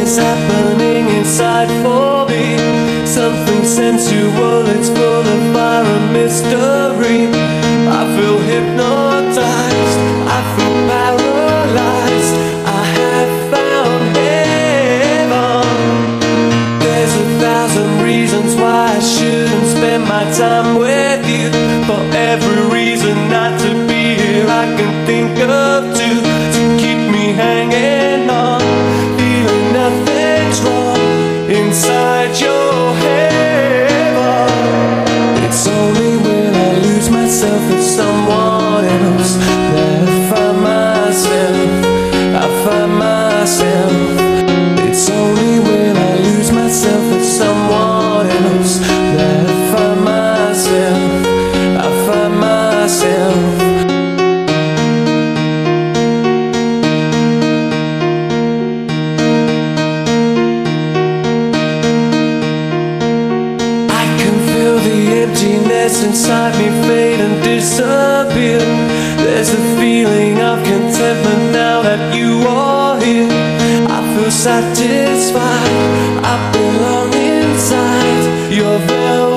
is happening inside for me. Something sensual, it's full of fire and mystery. I feel hypnotized, I feel paralyzed. I have found heaven. There's 1,000 reasons why I shouldn't spend my time with you. For every reason not to be here I can think of two, to keep me hanging on, feeling nothing's wrong inside your heaven. It's only when I lose myself in someone else that I find myself, I find myself. It's only when I lose myself in someone else that I find myself, I find myself. Emptiness inside me fade and disappear. There's a feeling of contentment now that you are here. I feel satisfied, I belong inside your velvet